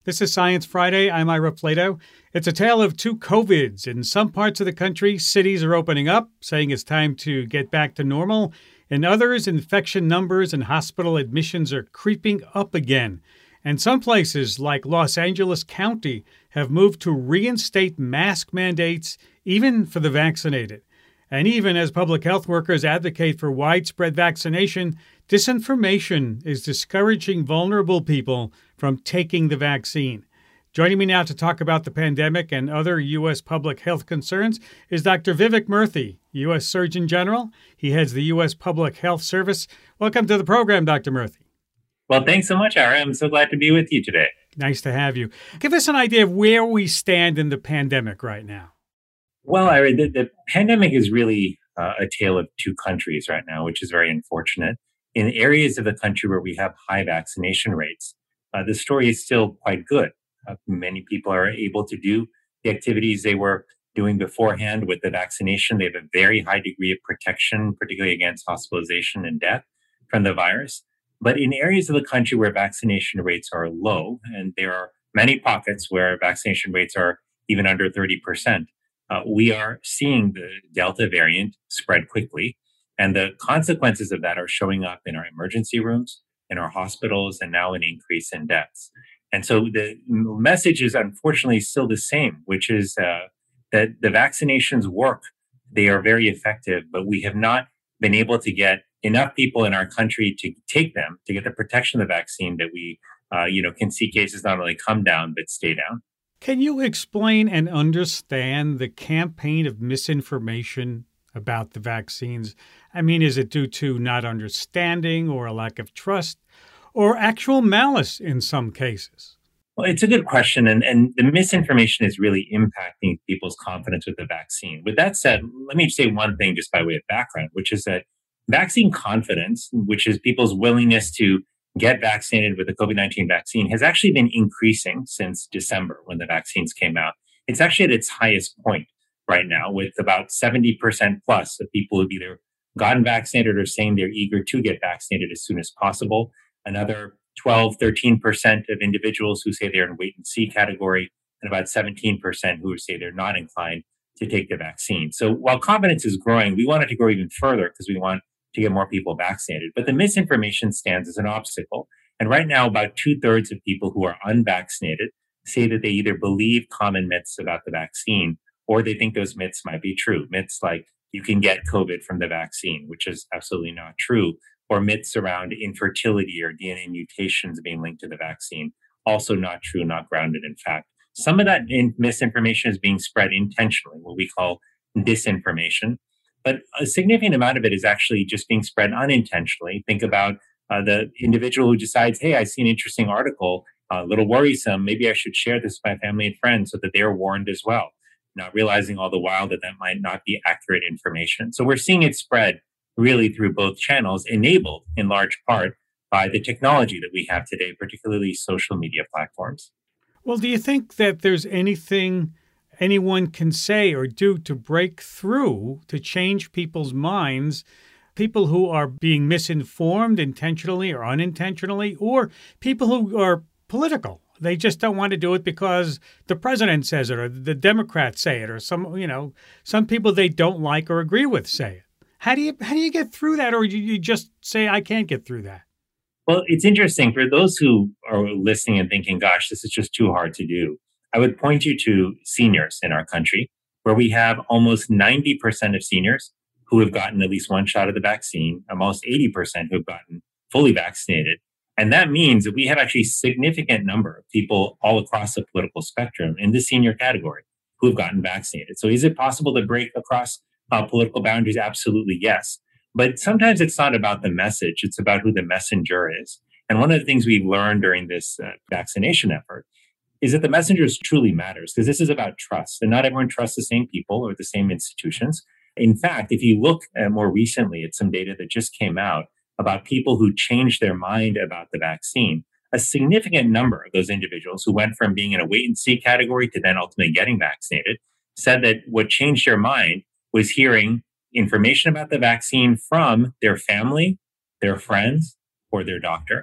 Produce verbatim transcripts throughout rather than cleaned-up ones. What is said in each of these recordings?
This is Science Friday. I'm Ira Plato. It's a tale of two COVIDs. In some parts of the country, cities are opening up, saying it's time to get back to normal. In others, infection numbers and hospital admissions are creeping up again. And some places, like Los Angeles County, have moved to reinstate mask mandates, even for the vaccinated. And even as public health workers advocate for widespread vaccination, disinformation is discouraging vulnerable people from taking the vaccine. Joining me now to talk about the pandemic and other U S public health concerns is Doctor Vivek Murthy, U S Surgeon General. He heads the U S Public Health Service. Welcome to the program, Doctor Murthy. Well, thanks so much, Ira. I'm so glad to be with you today. Nice to have you. Give us an idea of where we stand in the pandemic right now. Well, Ira, the, the pandemic is really uh, a tale of two countries right now, which is very unfortunate. In areas of the country where we have high vaccination rates, uh, the story is still quite good. Uh, many people are able to do the activities they were doing beforehand with the vaccination. They have a very high degree of protection, particularly against hospitalization and death from the virus. But in areas of the country where vaccination rates are low, and there are many pockets where vaccination rates are even under thirty percent, uh, we are seeing the Delta variant spread quickly. And the consequences of that are showing up in our emergency rooms, in our hospitals, and now an increase in deaths. And so the message is unfortunately still the same, which is uh, that the vaccinations work. They are very effective, but we have not been able to get enough people in our country to take them, to get the protection of the vaccine that we, uh, you know, can see cases not only come down, but stay down. Can you explain and understand the campaign of misinformation about the vaccines? I mean, is it due to not understanding or a lack of trust or actual malice in some cases? Well, it's a good question. And, and the misinformation is really impacting people's confidence with the vaccine. With that said, let me say one thing just by way of background, which is that vaccine confidence, which is people's willingness to get vaccinated with the COVID nineteen vaccine, has actually been increasing since December when the vaccines came out. It's actually at its highest point right now, with about seventy percent plus of people who've either gotten vaccinated or saying they're eager to get vaccinated as soon as possible. Another twelve, thirteen percent of individuals who say they're in wait and see category, and about seventeen percent who say they're not inclined to take the vaccine. So while confidence is growing, we want it to grow even further because we want to get more people vaccinated. But the misinformation stands as an obstacle. And right now, about two thirds of people who are unvaccinated say that they either believe common myths about the vaccine or they think those myths might be true. Myths like you can get COVID from the vaccine, which is absolutely not true, or myths around infertility or D N A mutations being linked to the vaccine, also not true, not grounded in fact. Some of that in- misinformation is being spread intentionally, what we call disinformation. But a significant amount of it is actually just being spread unintentionally. Think about uh, the individual who decides, hey, I see an interesting article, uh, a little worrisome. Maybe I should share this with my family and friends so that they're warned as well, not realizing all the while that that might not be accurate information. So we're seeing it spread really through both channels, enabled in large part by the technology that we have today, particularly social media platforms. Well, do you think that there's anything anyone can say or do to break through, to change people's minds, people who are being misinformed intentionally or unintentionally, or people who are political? They just don't want to do it because the president says it or the Democrats say it or some, you know, some people they don't like or agree with say it. How do you how do you get through that? Or do you just say, I can't get through that? Well, it's interesting for those who are listening and thinking, gosh, this is just too hard to do. I would point you to seniors in our country, where we have almost ninety percent of seniors who have gotten at least one shot of the vaccine, almost eighty percent who have gotten fully vaccinated. And that means that we have actually a significant number of people all across the political spectrum in the senior category who have gotten vaccinated. So is it possible to break across uh, political boundaries? Absolutely, yes. But sometimes it's not about the message. It's about who the messenger is. And one of the things we've learned during this uh, vaccination effort is that the messengers truly matters because this is about trust. And not everyone trusts the same people or the same institutions. In fact, if you look at more recently at some data that just came out about people who changed their mind about the vaccine, a significant number of those individuals who went from being in a wait and see category to then ultimately getting vaccinated said that what changed their mind was hearing information about the vaccine from their family, their friends, or their doctor.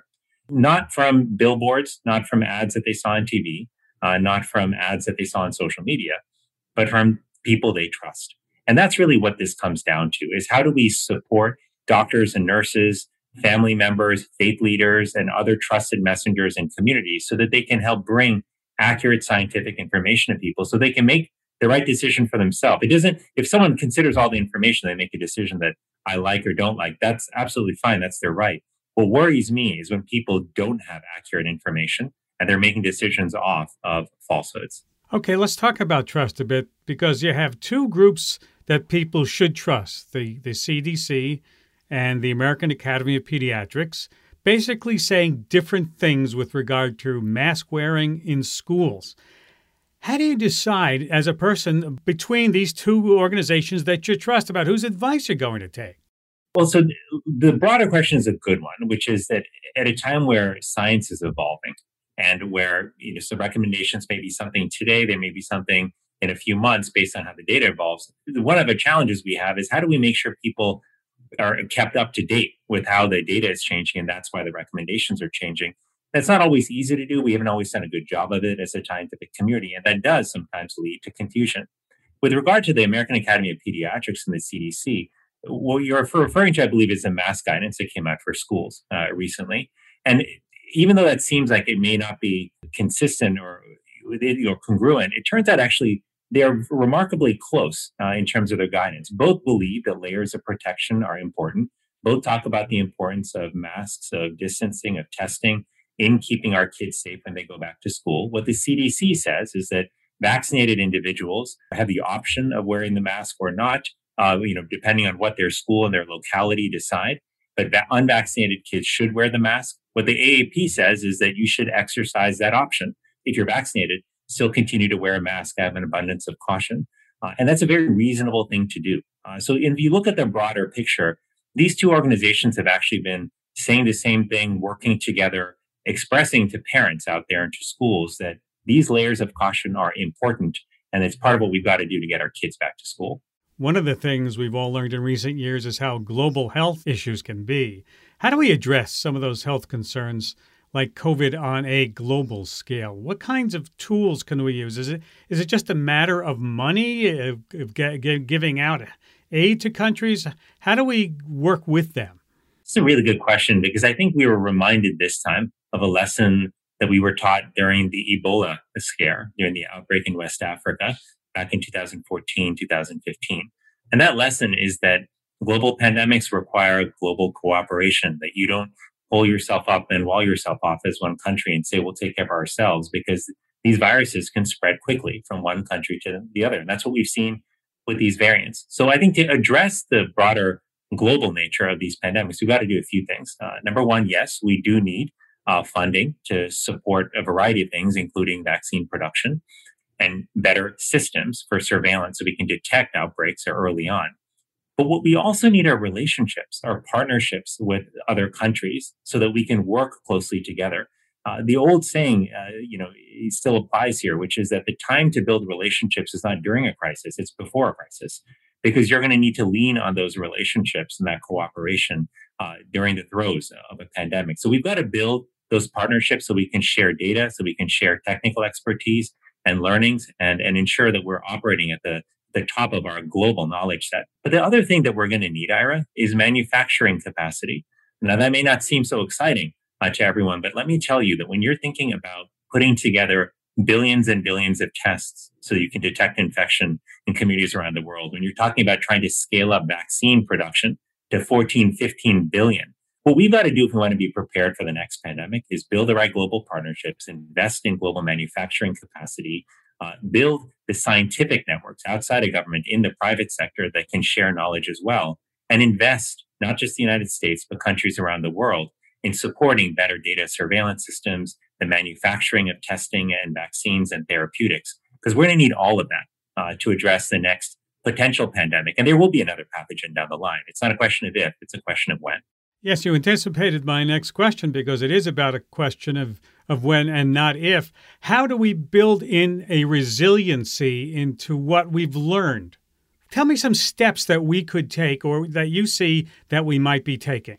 Not from billboards, not from ads that they saw on T V, uh, not from ads that they saw on social media, but from people they trust. And that's really what this comes down to is how do we support doctors and nurses, family members, faith leaders, and other trusted messengers in communities so that they can help bring accurate scientific information to people so they can make the right decision for themselves. It doesn't, if someone considers all the information, they make a decision that I like or don't like, that's absolutely fine. That's their right. What worries me is when people don't have accurate information and they're making decisions off of falsehoods. Okay, let's talk about trust a bit because you have two groups that people should trust, the, the C D C and the American Academy of Pediatrics, basically saying different things with regard to mask wearing in schools. How do you decide as a person between these two organizations that you trust about whose advice you're going to take? Well, so the broader question is a good one, which is that at a time where science is evolving and where you know some recommendations may be something today, they may be something in a few months based on how the data evolves. One of the challenges we have is how do we make sure people are kept up to date with how the data is changing, and that's why the recommendations are changing. That's not always easy to do. We haven't always done a good job of it as a scientific community, and that does sometimes lead to confusion. With regard to the American Academy of Pediatrics and the C D C, what you're referring to, I believe, is the mask guidance that came out for schools uh, recently. And even though that seems like it may not be consistent or, or congruent, it turns out actually they are remarkably close uh, in terms of their guidance. Both believe that layers of protection are important. Both talk about the importance of masks, of distancing, of testing in keeping our kids safe when they go back to school. What the C D C says is that vaccinated individuals have the option of wearing the mask or not, uh, you know, depending on what their school and their locality decide. But va- unvaccinated kids should wear the mask. What the A A P says is that you should exercise that option. If you're vaccinated, still continue to wear a mask, have an abundance of caution. Uh, and that's a very reasonable thing to do. Uh, so if you look at the broader picture, these two organizations have actually been saying the same thing, working together, expressing to parents out there and to schools that these layers of caution are important. And it's part of what we've got to do to get our kids back to school. One of the things we've all learned in recent years is how global health issues can be. How do we address some of those health concerns like COVID on a global scale? What kinds of tools can we use? Is it is it just a matter of money, of, of g- g- giving out aid to countries? How do we work with them? It's a really good question because I think we were reminded this time of a lesson that we were taught during the Ebola scare, during the outbreak in West Africa back in two thousand fourteen, two thousand fifteen. And that lesson is that global pandemics require global cooperation, that you don't pull yourself up and wall yourself off as one country and say, we'll take care of ourselves, because these viruses can spread quickly from one country to the other. And that's what we've seen with these variants. So I think to address the broader global nature of these pandemics, we've got to do a few things. Uh, number one, yes, we do need uh, funding to support a variety of things, including vaccine production and better systems for surveillance so we can detect outbreaks early on. But what we also need are relationships, are partnerships with other countries so that we can work closely together. Uh, the old saying, uh, you know, it still applies here, which is that the time to build relationships is not during a crisis, it's before a crisis, because you're going to need to lean on those relationships and that cooperation uh, during the throes of a pandemic. So we've got to build those partnerships so we can share data, so we can share technical expertise and learnings and, and ensure that we're operating at the the top of our global knowledge set. But the other thing that we're going to need, Ira, is manufacturing capacity. Now, that may not seem so exciting uh, to everyone, but let me tell you that when you're thinking about putting together billions and billions of tests so you can detect infection in communities around the world, when you're talking about trying to scale up vaccine production to fourteen, fifteen billion, what we've got to do if we want to be prepared for the next pandemic is build the right global partnerships, invest in global manufacturing capacity, Uh, build the scientific networks outside of government in the private sector that can share knowledge as well, and invest not just the United States, but countries around the world in supporting better data surveillance systems, the manufacturing of testing and vaccines and therapeutics, because we're going to need all of that uh, to address the next potential pandemic. And there will be another pathogen down the line. It's not a question of if, it's a question of when. Yes, you anticipated my next question because it is about a question of, of when and not if. How do we build in a resiliency into what we've learned? Tell me some steps that we could take or that you see that we might be taking.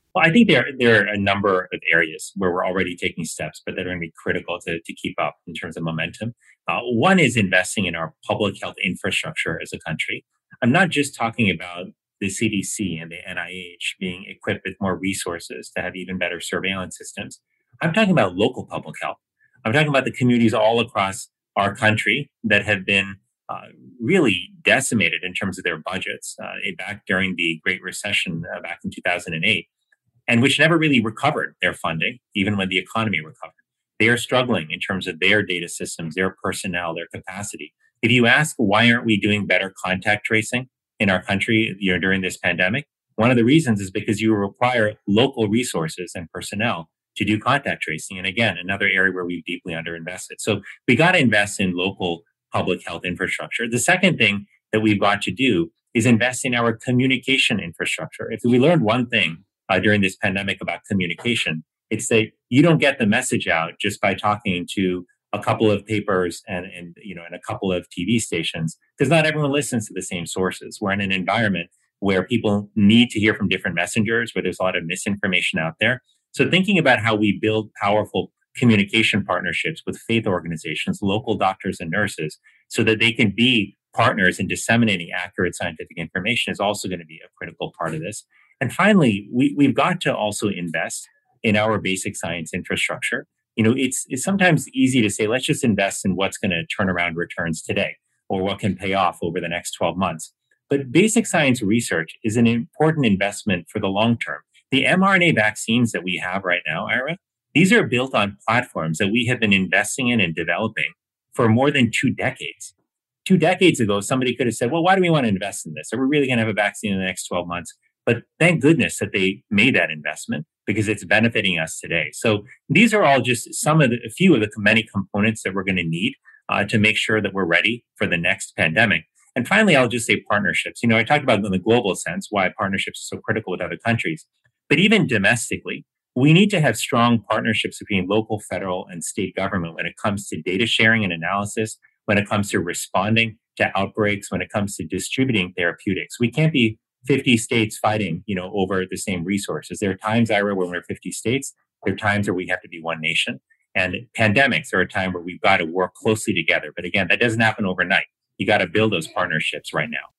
Well, I think there, there are a number of areas where we're already taking steps, but that are going to be critical to, to keep up in terms of momentum. Uh, one is investing in our public health infrastructure as a country. I'm not just talking about the C D C and the N I H being equipped with more resources to have even better surveillance systems. I'm talking about local public health. I'm talking about the communities all across our country that have been uh, really decimated in terms of their budgets uh, back during the Great Recession uh, back in two thousand eight, and which never really recovered their funding, even when the economy recovered. They are struggling in terms of their data systems, their personnel, their capacity. If you ask why aren't we doing better contact tracing in our country, you know, during this pandemic, one of the reasons is because you require local resources and personnel to do contact tracing. And again, another area where we've deeply underinvested. So we got to invest in local public health infrastructure. The second thing that we've got to do is invest in our communication infrastructure. If we learned one thing uh, during this pandemic about communication, it's that you don't get the message out just by talking to a couple of papers and, and you know and a couple of T V stations, because not everyone listens to the same sources. We're in an environment where people need to hear from different messengers, where there's a lot of misinformation out there. So thinking about how we build powerful communication partnerships with faith organizations, local doctors and nurses, so that they can be partners in disseminating accurate scientific information is also going to be a critical part of this. And finally, we, we've got to also invest in our basic science infrastructure. You know, it's, it's sometimes easy to say, let's just invest in what's going to turn around returns today or what can pay off over the next twelve months. But basic science research is an important investment for the long term. The mRNA vaccines that we have right now, Ira, these are built on platforms that we have been investing in and developing for more than two decades. Two decades ago, somebody could have said, well, why do we want to invest in this? Are we really going to have a vaccine in the next twelve months? But thank goodness that they made that investment because it's benefiting us today. So these are all just some of the, a few of the many components that we're going to need uh, to make sure that we're ready for the next pandemic. And finally, I'll just say partnerships. You know, I talked about in the global sense why partnerships are so critical with other countries. But even domestically, we need to have strong partnerships between local, federal, and state government when it comes to data sharing and analysis, when it comes to responding to outbreaks, when it comes to distributing therapeutics. We can't be fifty states fighting, you know, over the same resources. There are times, Ira, when we're fifty states. There are times where we have to be one nation. And pandemics are a time where we've got to work closely together. But again, that doesn't happen overnight. You got to build those partnerships right now.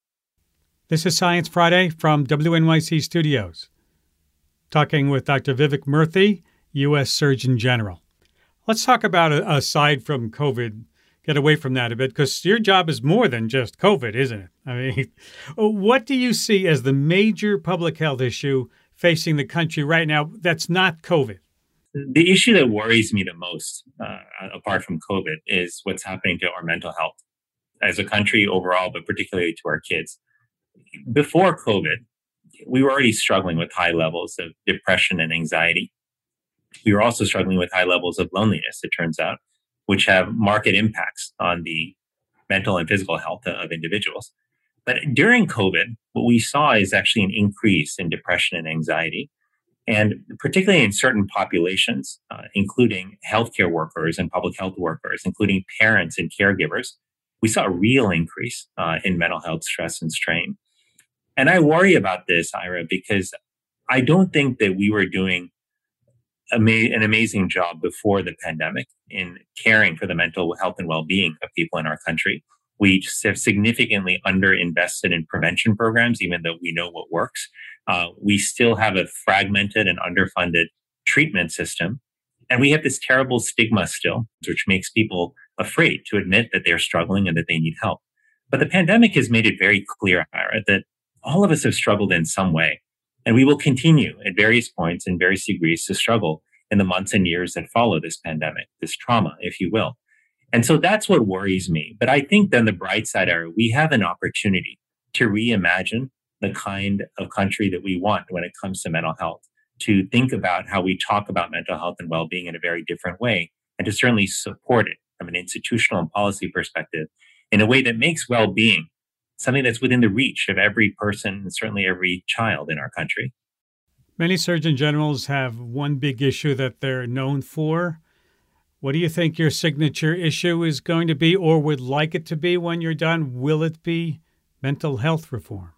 This is Science Friday from W N Y C Studios, talking with Doctor Vivek Murthy, U S Surgeon General. Let's talk about, uh, aside from COVID, get away from that a bit, because your job is more than just COVID, isn't it? I mean, what do you see as the major public health issue facing the country right now that's not COVID? The issue that worries me the most, uh, apart from COVID, is what's happening to our mental health as a country overall, but particularly to our kids. Before COVID, we were already struggling with high levels of depression and anxiety. We were also struggling with high levels of loneliness, it turns out, which have marked impacts on the mental and physical health of individuals. But during COVID, what we saw is actually an increase in depression and anxiety, and particularly in certain populations, uh, including healthcare workers and public health workers, including parents and caregivers. We saw a real increase uh, in mental health stress and strain. And I worry about this, Ira, because I don't think that we were doing ama- an amazing job before the pandemic in caring for the mental health and well-being of people in our country. We just have significantly underinvested in prevention programs, even though we know what works. Uh, we still have a fragmented and underfunded treatment system. And we have this terrible stigma still, which makes people afraid to admit that they're struggling and that they need help. But the pandemic has made it very clear, Ira, that all of us have struggled in some way. And we will continue at various points in various degrees to struggle in the months and years that follow this pandemic, this trauma, if you will. And so that's what worries me. But I think then the bright side, Ira, we have an opportunity to reimagine the kind of country that we want when it comes to mental health, to think about how we talk about mental health and well-being in a very different way, and to certainly support it from an institutional and policy perspective in a way that makes well-being something that's within the reach of every person and certainly every child in our country. Many surgeon generals have one big issue that they're known for. What do you think your signature issue is going to be, or would like it to be when you're done? Will it be mental health reform?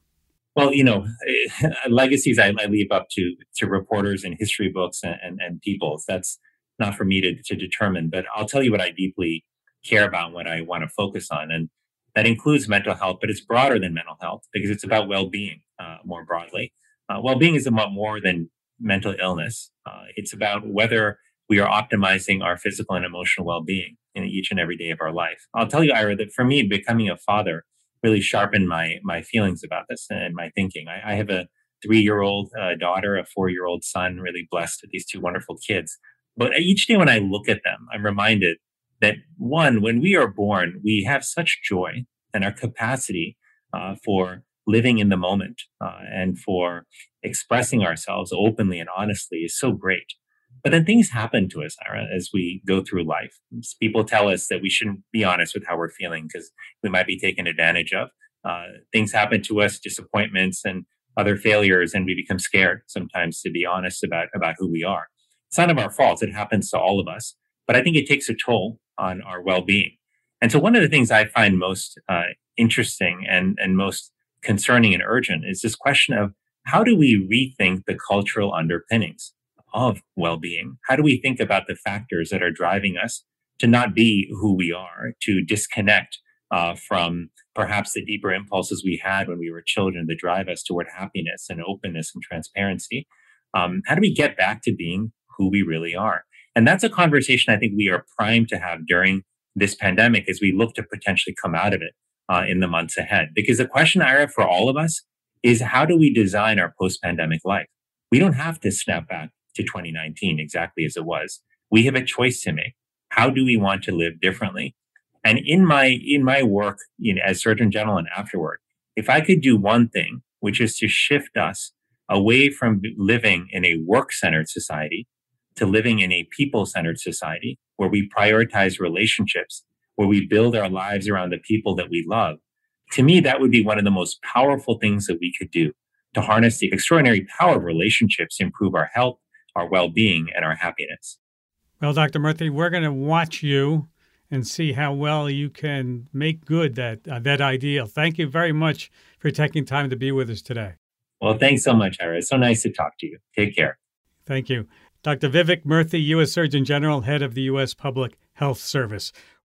Well, you know, legacies I, I leave up to to reporters and history books and, and, and peoples. That's not for me to, to determine. But I'll tell you what I deeply care about, what I want to focus on. And that includes mental health, but it's broader than mental health because it's about well being uh, more broadly. Uh, well being is about more than mental illness, uh, it's about whether we are optimizing our physical and emotional well being in each and every day of our life. I'll tell you, Ira, that for me, becoming a father really sharpened my my feelings about this and my thinking. I, I have a three year old uh, daughter, a four year old son, really blessed with these two wonderful kids. But each day when I look at them, I'm reminded that one, when we are born, we have such joy and our capacity uh, for living in the moment uh, and for expressing ourselves openly and honestly is so great. But then things happen to us, Ira, as we go through life. People tell us that we shouldn't be honest with how we're feeling because we might be taken advantage of. Uh, things happen to us, disappointments and other failures, and we become scared sometimes to be honest about, about who we are. It's none of our fault. It happens to all of us. But I think it takes a toll on our well being. And so, one of the things I find most uh, interesting and, and most concerning and urgent is this question of how do we rethink the cultural underpinnings of well being? How do we think about the factors that are driving us to not be who we are, to disconnect uh, from perhaps the deeper impulses we had when we were children that drive us toward happiness and openness and transparency? Um, how do we get back to being who we really are? And that's a conversation I think we are primed to have during this pandemic as we look to potentially come out of it uh, in the months ahead. Because the question, Ira, for all of us is how do we design our post pandemic life? We don't have to snap back to twenty nineteen exactly as it was. We have a choice to make. How do we want to live differently? And in my in my work, you know, as Surgeon General and afterward, if I could do one thing, which is to shift us away from living in a work-centered society to living in a people-centered society where we prioritize relationships, where we build our lives around the people that we love, to me, that would be one of the most powerful things that we could do to harness the extraordinary power of relationships to improve our health, our well-being, and our happiness. Well, Doctor Murthy, we're going to watch you and see how well you can make good that uh, that ideal. Thank you very much for taking time to be with us today. Well, thanks so much, Ira. It's so nice to talk to you. Take care. Thank you. Doctor Vivek Murthy, U S. Surgeon General, head of the U S. Public Health Service.